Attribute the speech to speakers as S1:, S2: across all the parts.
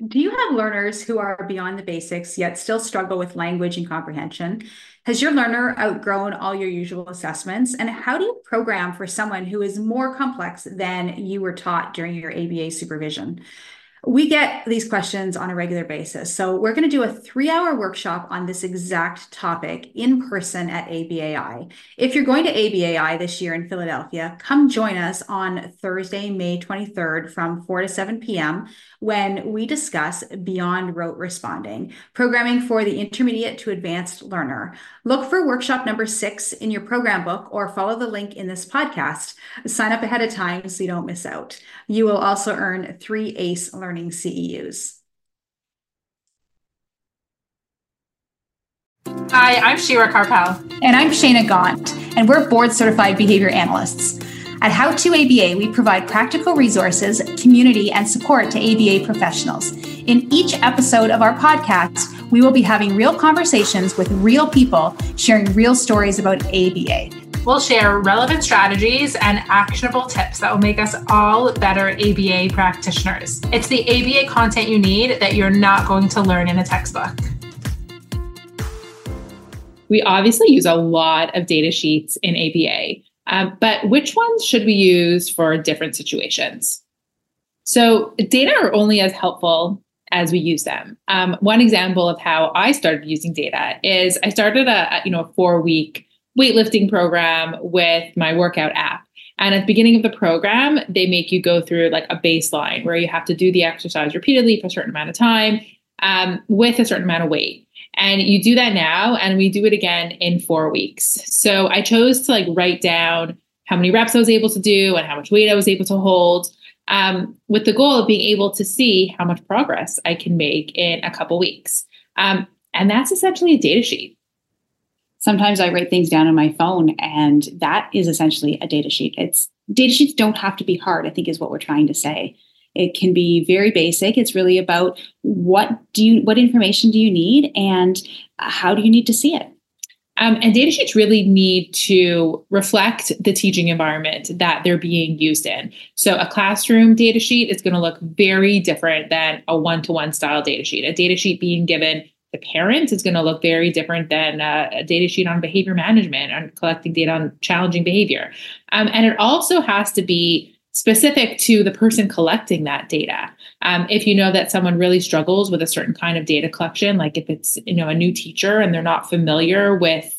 S1: Do you have learners who are beyond the basics yet still struggle with language and comprehension? Has your learner outgrown all your usual assessments? And how do you program for someone who is more complex than you were taught during your ABA supervision? We get these questions on a regular basis. So, we're going to do a 3 hour workshop on this exact topic in person at ABAI. If you're going to ABAI this year in Philadelphia, come join us on Thursday, May 23rd from 4 to 7 p.m. when we discuss Beyond Rote Responding, programming for the intermediate to advanced learner. Look for workshop number 6 in your program book or follow the link in this podcast. Sign up ahead of time so you don't miss out. You will also earn 3 ACE Learning CEUs.
S2: Hi, I'm Shira Carpel.
S3: And I'm Shayna Gaunt, and we're board certified behavior analysts. At How to ABA, we provide practical resources, community, and support to ABA professionals. In each episode of our podcast, we will be having real conversations with real people, sharing real stories about ABA.
S2: We'll share relevant strategies and actionable tips that will make us all better ABA practitioners. It's the ABA content you need that you're not going to learn in a textbook.
S4: We obviously use a lot of data sheets in ABA, but which ones should we use for different situations? So data are only as helpful as we use them. One example of how I started using data is I started a 4-week weightlifting program with my workout app. And at the beginning of the program, they make you go through like a baseline where you have to do the exercise repeatedly for a certain amount of time with a certain amount of weight. And you do that now, and we do it again in 4 weeks. So I chose to write down how many reps I was able to do and how much weight I was able to hold, with the goal of being able to see how much progress I can make in a couple weeks. And that's essentially a data sheet.
S5: Sometimes I write things down on my phone, and that is essentially a data sheet. Data sheets don't have to be hard, I think is what we're trying to say. It can be very basic. It's really about what information do you need and how do you need to see it?
S4: And data sheets really need to reflect the teaching environment that they're being used in. So a classroom data sheet is going to look very different than a one-to-one style data sheet. A data sheet being given the parents is going to look very different than a data sheet on behavior management, on collecting data on challenging behavior. And it also has to be specific to the person collecting that data. If you know that someone really struggles with a certain kind of data collection, like if it's a new teacher and they're not familiar with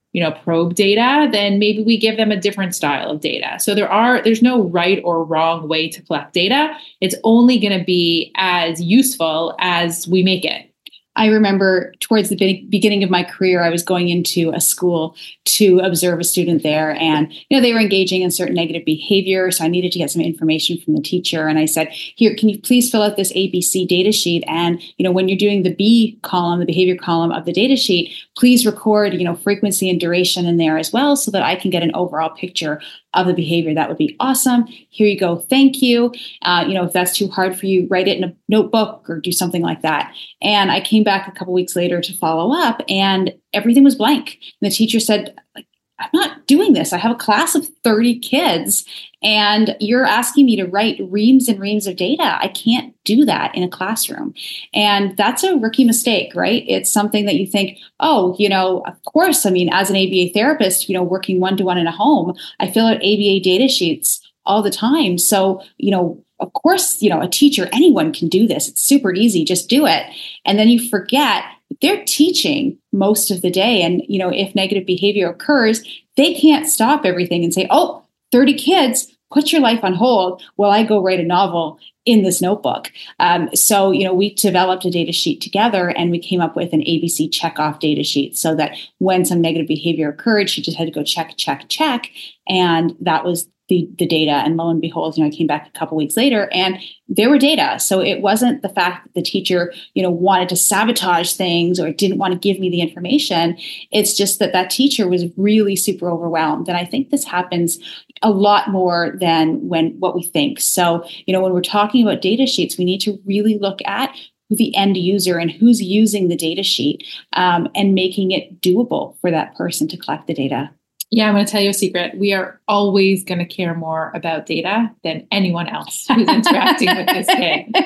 S4: probe data, then maybe we give them a different style of data. So there's no right or wrong way to collect data. It's only going to be as useful as we make it.
S5: I remember towards the beginning of my career, I was going into a school to observe a student there, and they were engaging in certain negative behavior. So I needed to get some information from the teacher, and I said, "Here, can you please fill out this ABC data sheet? And when you're doing the B column, the behavior column of the data sheet, please record frequency and duration in there as well, so that I can get an overall picture of the behavior." That would be awesome. Here you go. Thank you. If that's too hard for you, write it in a notebook or do something like that. And I came back a couple weeks later to follow up, and everything was blank. And the teacher said, "I'm not doing this. I have a class of 30 kids, and you're asking me to write reams and reams of data. I can't do that in a classroom." And that's a rookie mistake, right? It's something that you think, oh, of course, as an ABA therapist, working one-to-one in a home, I fill out ABA data sheets all the time. So, of course, a teacher, anyone can do this. It's super easy. Just do it. And then you forget they're teaching most of the day. And, if negative behavior occurs, they can't stop everything and say, "Oh, 30 kids, put your life on hold while I go write a novel in this notebook." So, we developed a data sheet together, and we came up with an ABC check-off data sheet so that when some negative behavior occurred, she just had to go check, check, check. And that was the data. And lo and behold, I came back a couple weeks later and there were data. So it wasn't the fact that the teacher, wanted to sabotage things or didn't want to give me the information. It's just that teacher was really super overwhelmed. And I think this happens a lot more than what we think. So, when we're talking about data sheets, we need to really look at the end user and who's using the data sheet, and making it doable for that person to collect the data.
S4: Yeah, I'm going to tell you a secret. We are always going to care more about data than anyone else who's interacting with this kid.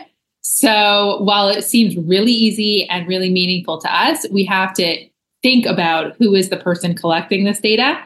S4: So while it seems really easy and really meaningful to us, we have to think about who is the person collecting this data,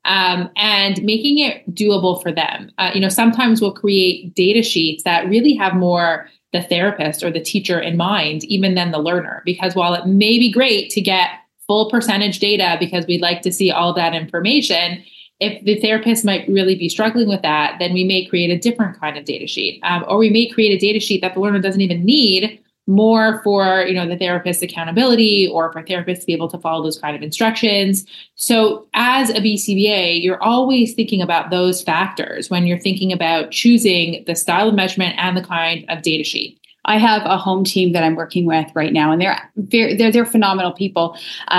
S4: and making it doable for them. Sometimes we'll create data sheets that really have more the therapist or the teacher in mind, even than the learner, because while it may be great to get full percentage data because we'd like to see all that information, if the therapist might really be struggling with that, then we may create a different kind of data sheet, or we may create a data sheet that the learner doesn't even need, more for the therapist's accountability or for therapists to be able to follow those kind of instructions. So as a BCBA, you're always thinking about those factors when you're thinking about choosing the style of measurement and the kind of data sheet.
S5: I have a home team that I'm working with right now, and they're phenomenal people.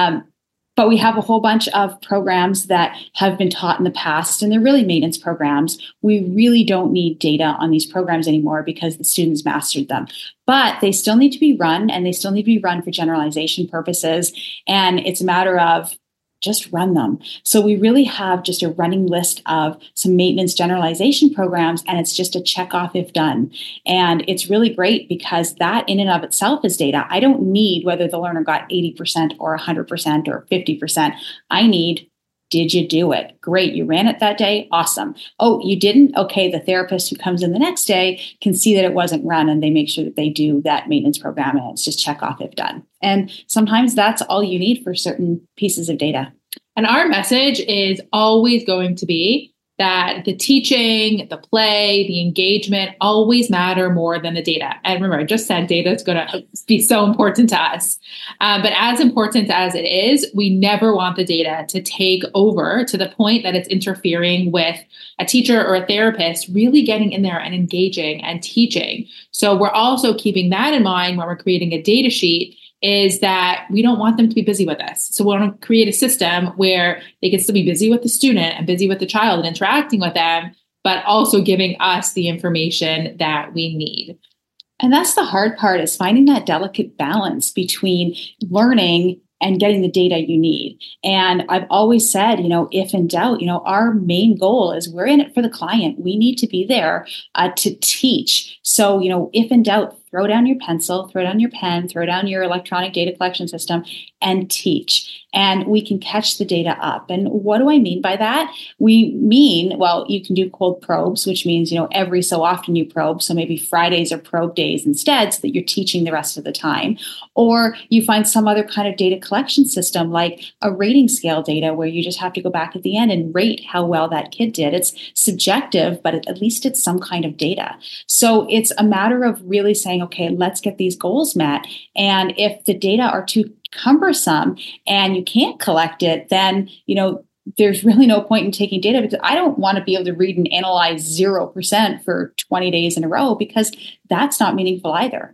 S5: But we have a whole bunch of programs that have been taught in the past, and they're really maintenance programs. We really don't need data on these programs anymore because the students mastered them. But they still need to be run, and they still need to be run for generalization purposes. And it's a matter of just run them. So we really have just a running list of some maintenance generalization programs, and it's just a check off if done. And it's really great because that in and of itself is data. I don't need whether the learner got 80% or 100% or 50%. I need, did you do it? Great. You ran it that day. Awesome. Oh, you didn't? Okay. The therapist who comes in the next day can see that it wasn't run, and they make sure that they do that maintenance program, and it's just check off if done. And sometimes that's all you need for certain pieces of data.
S4: And our message is always going to be that the teaching, the play, the engagement always matter more than the data. And remember, I just said data is going to be so important to us. But as important as it is, we never want the data to take over to the point that it's interfering with a teacher or a therapist really getting in there and engaging and teaching. So we're also keeping that in mind when we're creating a data sheet, is that we don't want them to be busy with us. So we want to create a system where they can still be busy with the student and busy with the child and interacting with them, but also giving us the information that we need.
S5: And that's the hard part, is finding that delicate balance between learning and getting the data you need. And I've always said, if in doubt, our main goal is we're in it for the client. We need to be there to teach. So, if in doubt, throw down your pencil, throw down your pen, throw down your electronic data collection system and teach. And we can catch the data up. And what do I mean by that? We mean, well, you can do cold probes, which means, every so often you probe. So maybe Fridays are probe days instead, so that you're teaching the rest of the time. Or you find some other kind of data collection system, like a rating scale data, where you just have to go back at the end and rate how well that kid did. It's subjective, but at least it's some kind of data. So it's a matter of really saying, okay, let's get these goals met. And if the data are too cumbersome and you can't collect it, then, there's really no point in taking data, because I don't want to be able to read and analyze 0% for 20 days in a row, because that's not meaningful either.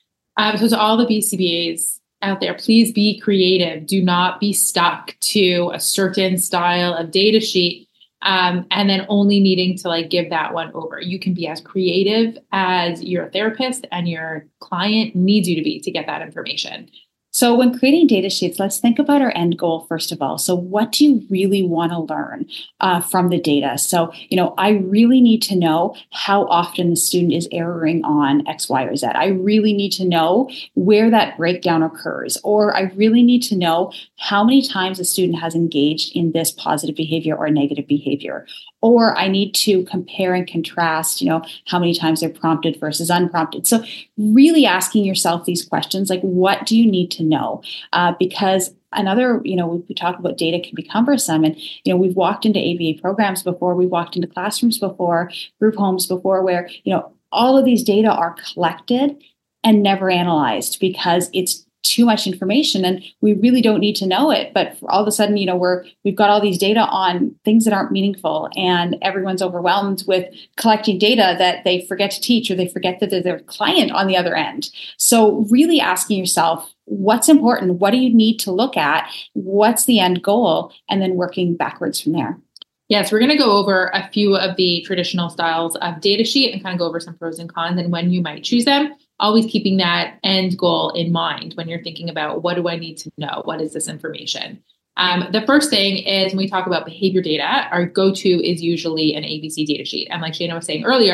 S4: So to all the BCBAs out there, please be creative. Do not be stuck to a certain style of data sheet. And then only needing to give that one over. You can be as creative as your therapist and your client needs you to be to get that information.
S5: So when creating data sheets, let's think about our end goal first of all. So what do you really want to learn from the data? So, I really need to know how often the student is erroring on X, Y, or Z. I really need to know where that breakdown occurs, or I really need to know how many times a student has engaged in this positive behavior or negative behavior. Or I need to compare and contrast, how many times they're prompted versus unprompted. So really asking yourself these questions, like, what do you need to know? Because another, we talk about data can be cumbersome. And, we've walked into ABA programs before, we've walked into classrooms before, group homes before, where, all of these data are collected and never analyzed because it's too much information and we really don't need to know it. But all of a sudden, we've got all these data on things that aren't meaningful, and everyone's overwhelmed with collecting data that they forget to teach, or they forget that they're their client on the other end. So really asking yourself, what's important? What do you need to look at? What's the end goal? And then working backwards from there.
S4: Yes, we're going to go over a few of the traditional styles of data sheet and kind of go over some pros and cons and when you might choose them. Always keeping that end goal in mind when you're thinking about, what do I need to know? What is this information? The first thing is, when we talk about behavior data, our go-to is usually an ABC data sheet. And like Shana was saying earlier,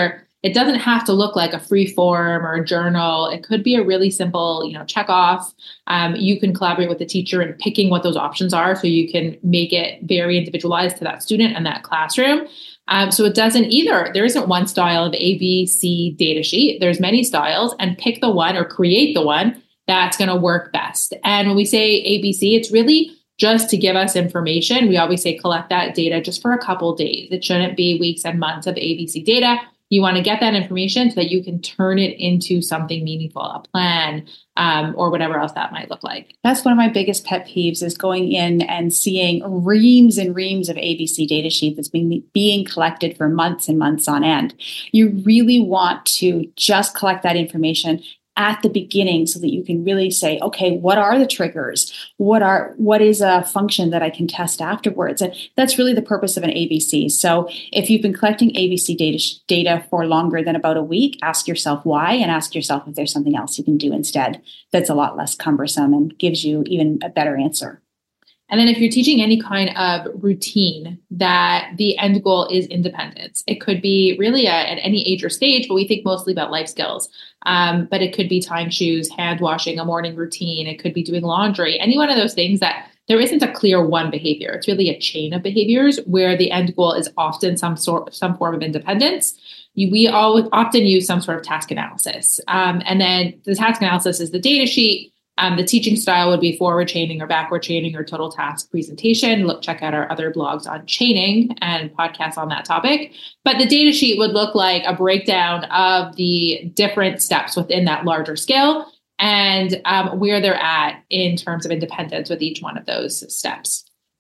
S4: it doesn't have to look like a free form or a journal. It could be a really simple, check off. You can collaborate with the teacher in picking what those options are, so you can make it very individualized to that student and that classroom. So it doesn't either. There isn't one style of ABC data sheet. There's many styles, and pick the one or create the one that's going to work best. And when we say ABC, it's really just to give us information. We always say collect that data just for a couple of days. It shouldn't be weeks and months of ABC data. You want to get that information so that you can turn it into something meaningful, a plan, or whatever else that might look like.
S5: That's one of my biggest pet peeves, is going in and seeing reams and reams of ABC data sheet that's being collected for months and months on end. You really want to just collect that information at the beginning so that you can really say, okay, what are the triggers? What is a function that I can test afterwards? And that's really the purpose of an ABC. So if you've been collecting ABC data for longer than about a week, ask yourself why, and ask yourself if there's something else you can do instead that's a lot less cumbersome and gives you even a better answer.
S4: And then if you're teaching any kind of routine, that the end goal is independence. It could be really at any age or stage, but we think mostly about life skills. But it could be tying shoes, hand washing, a morning routine. It could be doing laundry, any one of those things that there isn't a clear one behavior. It's really a chain of behaviors where the end goal is often some form of independence. We often use some sort of task analysis. And then the task analysis is the data sheet. The teaching style would be forward chaining or backward chaining or total task presentation. Check out our other blogs on chaining and podcasts on that topic. But the data sheet would look like a breakdown of the different steps within that larger scale and where they're at in terms of independence with each one of those steps.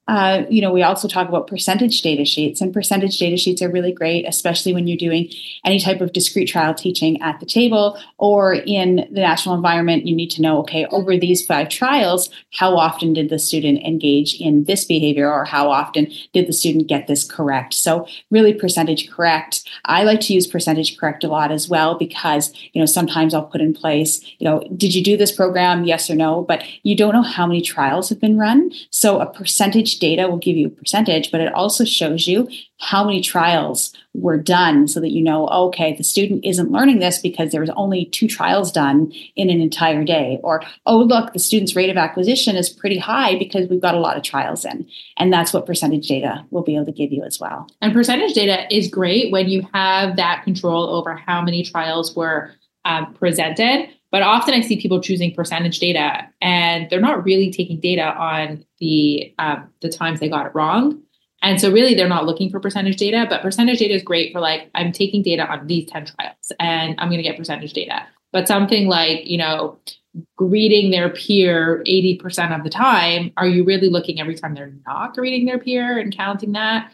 S5: We also talk about percentage data sheets, and percentage data sheets are really great, especially when you're doing any type of discrete trial teaching at the table or in the national environment. You need to know, okay, over these 5 trials, how often did the student engage in this behavior, or how often did the student get this correct? So really percentage correct. I like to use percentage correct a lot as well, because, sometimes I'll put in place, did you do this program? Yes or no, but you don't know how many trials have been run. So a percentage data will give you a percentage, but it also shows you how many trials were done so that okay, the student isn't learning this because there was only 2 trials done in an entire day. Or, oh, look, the student's rate of acquisition is pretty high because we've got a lot of trials in. And that's what percentage data will be able to give you as well.
S4: And percentage data is great when you have that control over how many trials were presented. But often I see people choosing percentage data and they're not really taking data on the times they got it wrong. And so really they're not looking for percentage data, but percentage data is great for I'm taking data on these 10 trials and I'm going to get percentage data. But something like, greeting their peer 80% of the time, are you really looking every time they're not greeting their peer and counting that?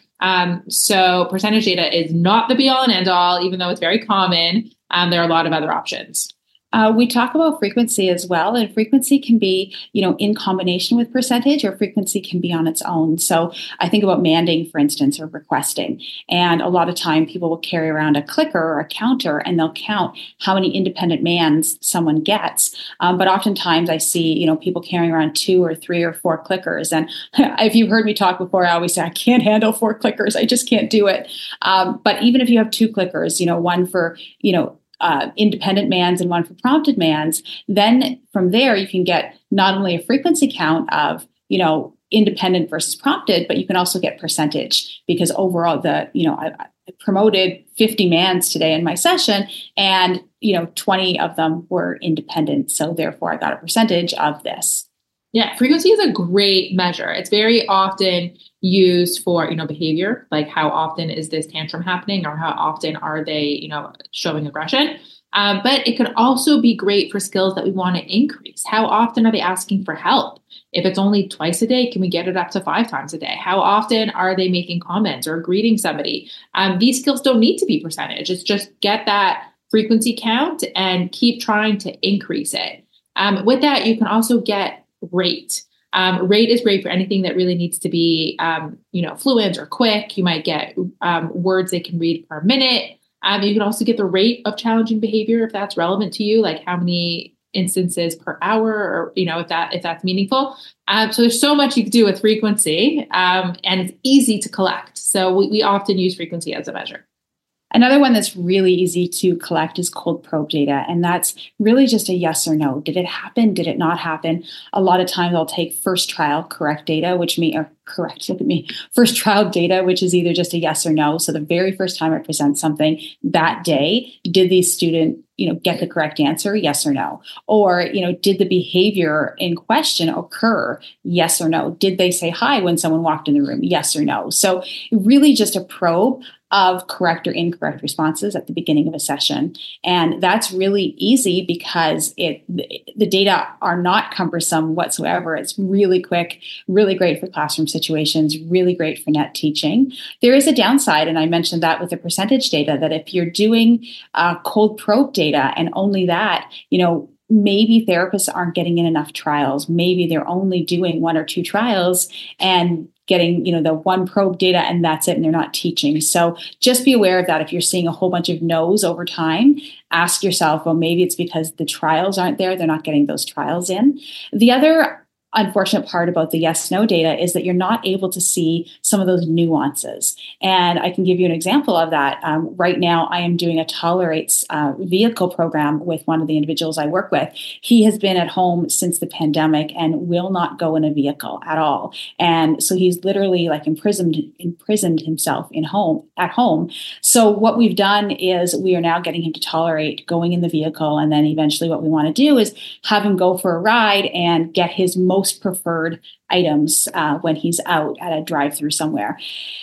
S4: So percentage data is not the be all and end all, even though it's very common. There are a lot of other options.
S5: We talk about frequency as well, and frequency can be, in combination with percentage, or frequency can be on its own. So I think about manding, for instance, or requesting. And a lot of time people will carry around a clicker or a counter, and they'll count how many independent mans someone gets. But oftentimes I see, people carrying around 2 or 3 or 4 clickers. And if you've heard me talk before, I always say I can't handle 4 clickers. I just can't do it. But even if you have 2 clickers, one for, independent mans and one for prompted mans, then from there you can get not only a frequency count of, independent versus prompted, but you can also get percentage, because overall I promoted 50 mans today in my session and, 20 of them were independent. So therefore I got a percentage of this.
S4: Yeah, frequency is a great measure. It's very often used for, behavior, like how often is this tantrum happening or how often are they, showing aggression. But it could also be great for skills that we want to increase. How often are they asking for help? If it's only twice a day, can we get it up to 5 times a day? How often are they making comments or greeting somebody? These skills don't need to be percentage. It's just get that frequency count and keep trying to increase it. With that, you can also get rate. Rate is great for anything that really needs to be, fluent or quick. You might get words they can read per minute. You can also get the rate of challenging behavior if that's relevant to you, like how many instances per hour, or if that's meaningful. So there's so much you can do with frequency, and it's easy to collect. So we often use frequency as a measure.
S5: Another one that's really easy to collect is cold probe data. And that's really just a yes or no. Did it happen? Did it not happen? A lot of times I'll take first trial correct data, first trial data, which is either just a yes or no. So the very first time I present something that day, did the student, get the correct answer? Yes or no? Or, did the behavior in question occur? Yes or no? Did they say hi when someone walked in the room? Yes or no? So really just a probe of correct or incorrect responses at the beginning of a session. And that's really easy because the data are not cumbersome whatsoever. It's really quick, really great for classroom situations, really great for net teaching. There is a downside, and I mentioned that with the percentage data, that if you're doing cold probe data and only that, maybe therapists aren't getting in enough trials. Maybe they're only doing 1 or 2 trials and getting, the one probe data and that's it, and they're not teaching. So just be aware of that. If you're seeing a whole bunch of no's over time, ask yourself, well, maybe it's because the trials aren't there. They're not getting those trials in. The other unfortunate part about the yes-no data is that you're not able to see some of those nuances. And I can give you an example of that. Right now, I am doing a Tolerates vehicle program with one of the individuals I work with. He has been at home since the pandemic and will not go in a vehicle at all. And so he's literally like imprisoned himself at home. So what we've done is we are now getting him to tolerate going in the vehicle. And then eventually what we want to do is have him go for a ride and get his most preferred items when he's out at a drive-through somewhere.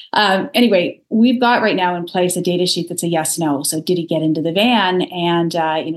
S5: Anyway, we've got right now in place a data sheet that's a yes/no. So did he get into the van? And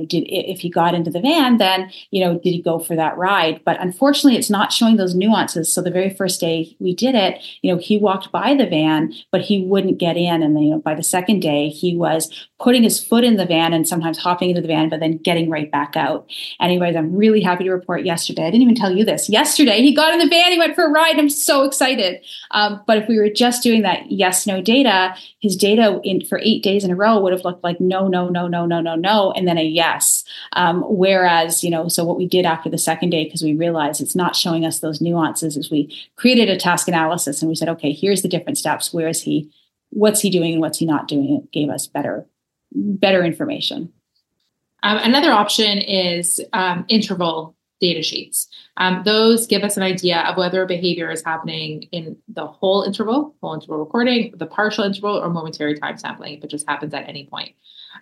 S5: if he got into the van, then did he go for that ride? But unfortunately, it's not showing those nuances. So the very first day we did it, he walked by the van, but he wouldn't get in. And then by the second day, he was putting his foot in the van and sometimes hopping into the van, but then getting right back out. Anyways, I'm really happy to report yesterday. I didn't even tell you this. Yesterday, he got in the van. He went for a ride. I'm so excited. But if we were just doing that yes/no data, his data for 8 days in a row would have looked like no, no, no, no, no, no, no, and then a yes. Whereas, so what we did after the second day, because we realized it's not showing us those nuances, is we created a task analysis and we said, okay, here's the different steps. Where is he? What's he doing and what's he not doing? It gave us better information.
S2: Another option is interval data sheets. Those give us an idea of whether a behavior is happening in the whole interval recording, the partial interval, or momentary time sampling, if it just happens at any point.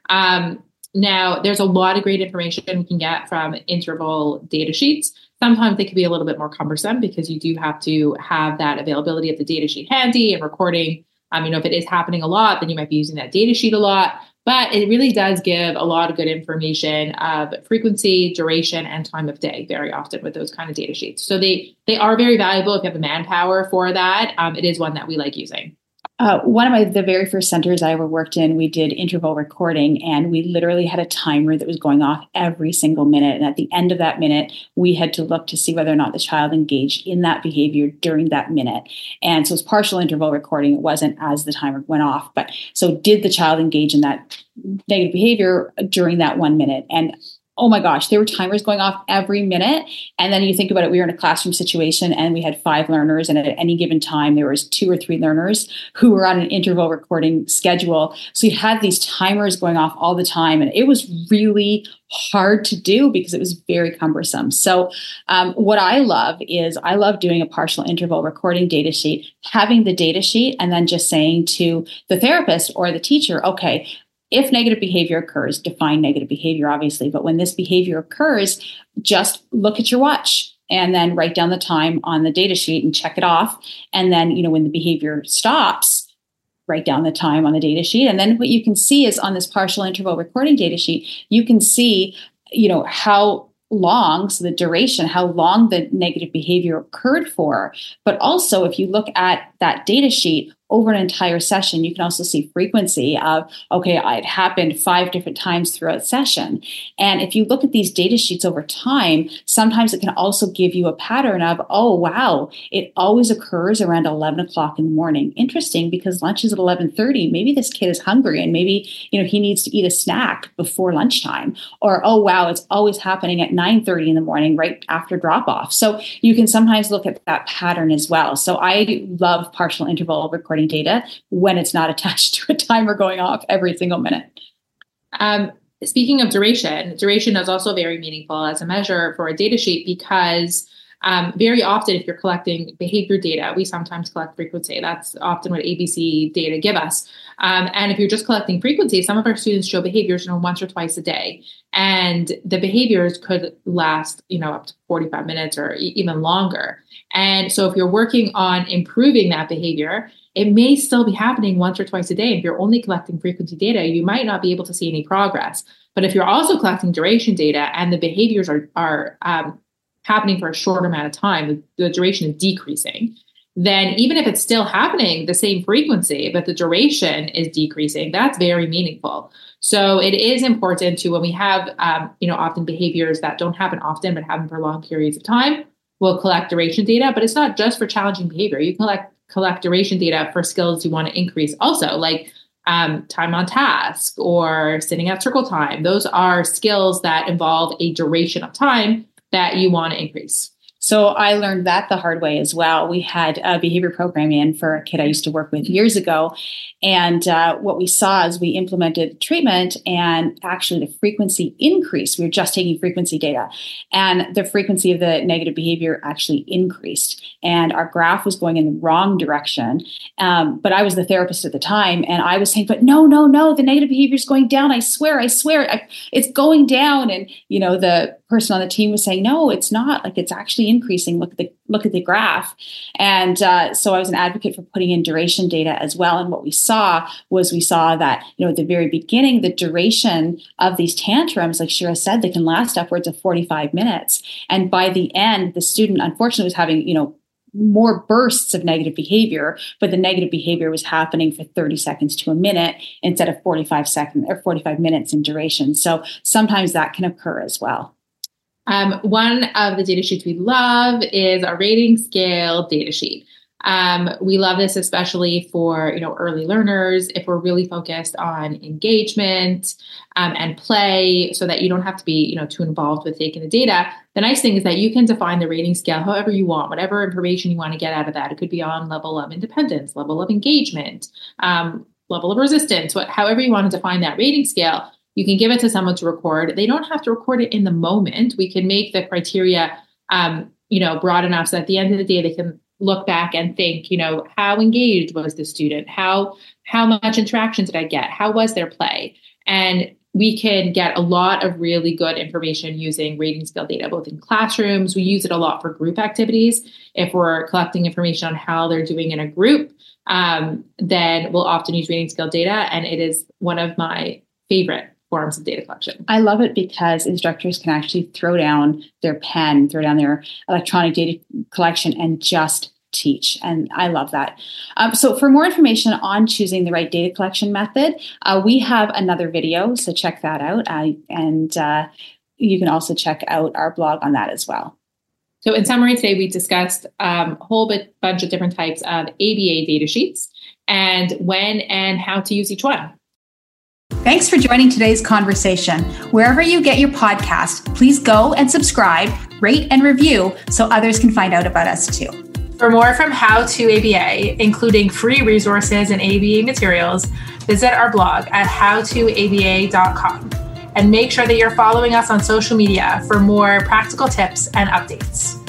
S2: Now, there's a lot of great information we can get from interval data sheets. Sometimes they can be a little bit more cumbersome because you do have to have that availability of the data sheet handy and recording. If it is happening a lot, then you might be using that data sheet a lot. But it really does give a lot of good information of frequency, duration, and time of day very often with those kind of data sheets. So they are very valuable if you have the manpower for that. It is one that we like using.
S5: One of the very first centers I ever worked in, we did interval recording, and we literally had a timer that was going off every single minute. And at the end of that minute, we had to look to see whether or not the child engaged in that behavior during that minute. And so it's partial interval recording. It wasn't as the timer went off. But so did the child engage in that negative behavior during that 1 minute? And oh my gosh, there were timers going off every minute. And then you think about it, we were in a classroom situation and we had 5 learners. And at any given time, there was 2 or 3 learners who were on an interval recording schedule. So you had these timers going off all the time. And it was really hard to do because it was very cumbersome. So what I love doing a partial interval recording data sheet, having the data sheet, and then just saying to the therapist or the teacher, okay, if negative behavior occurs, define negative behavior, obviously. But when this behavior occurs, just look at your watch and then write down the time on the data sheet and check it off. And then, when the behavior stops, write down the time on the data sheet. And then what you can see is on this partial interval recording data sheet, you can see, how long, so the duration, how long the negative behavior occurred for. But also, if you look at that data sheet, over an entire session, you can also see frequency of, okay, it happened 5 different times throughout session. And if you look at these data sheets over time, sometimes it can also give you a pattern of, oh, wow, it always occurs around 11 o'clock in the morning. Interesting, because lunch is at 11:30. Maybe this kid is hungry and maybe, he needs to eat a snack before lunchtime. Or, oh, wow, it's always happening at 9:30 in the morning, right after drop off. So you can sometimes look at that pattern as well. So I love partial interval recording recording data when it's not attached to a timer going off every single minute.
S2: Speaking of duration is also very meaningful as a measure for a data sheet because very often if you're collecting behavior data, we sometimes collect frequency. That's often what ABC data give us. And if you're just collecting frequency, some of our students show behaviors once or twice a day. And the behaviors could last, up to 45 minutes or even longer. And so if you're working on improving that behavior, it may still be happening once or twice a day. If you're only collecting frequency data, you might not be able to see any progress. But if you're also collecting duration data and the behaviors are happening for a short amount of time, the duration is decreasing, then even if it's still happening the same frequency, but the duration is decreasing, that's very meaningful. So it is important to, when we have, often behaviors that don't happen often, but happen for long periods of time, we'll collect duration data, but it's not just for challenging behavior. You can collect duration data for skills you want to increase also, like time on task or sitting at circle time. Those are skills that involve a duration of time that you want to increase.
S5: So I learned that the hard way as well. We had behavior programming for a kid I used to work with years ago. And what we saw is we implemented treatment and actually the frequency increased. We were just taking frequency data and the frequency of the negative behavior actually increased. And our graph was going in the wrong direction. But I was the therapist at the time and I was saying, but no, the negative behavior is going down. I swear, it's going down. And, the person on the team was saying, no, it's not. It's actually increasing. Look at the graph. And so I was an advocate for putting in duration data as well. And what we saw that, at the very beginning, the duration of these tantrums, like Shira said, they can last upwards of 45 minutes. And by the end, the student unfortunately was having, more bursts of negative behavior, but the negative behavior was happening for 30 seconds to a minute instead of 45 minutes in duration. So sometimes that can occur as well.
S2: One of the data sheets we love is a rating scale data sheet. We love this especially for, early learners, if we're really focused on engagement and play so that you don't have to be, too involved with taking the data. The nice thing is that you can define the rating scale however you want, whatever information you want to get out of that. It could be on level of independence, level of engagement, level of resistance, however you want to define that rating scale. You can give it to someone to record. They don't have to record it in the moment. We can make the criteria, broad enough so at the end of the day, they can look back and think, how engaged was the student? How much interaction did I get? How was their play? And we can get a lot of really good information using rating scale data, both in classrooms. We use it a lot for group activities. If we're collecting information on how they're doing in a group, then we'll often use rating scale data. And it is one of my favorite forms of data collection.
S5: I love it because instructors can actually throw down their pen, throw down their electronic data collection and just teach. And I love that. So for more information on choosing the right data collection method, we have another video. So check that out. And you can also check out our blog on that as well.
S2: So in summary, today we discussed a whole bunch of different types of ABA data sheets and when and how to use each one.
S3: Thanks for joining today's conversation. Wherever you get your podcast, please go and subscribe, rate and review so others can find out about us too.
S1: For more from How to ABA, including free resources and ABA materials, visit our blog at howtoaba.com and make sure that you're following us on social media for more practical tips and updates.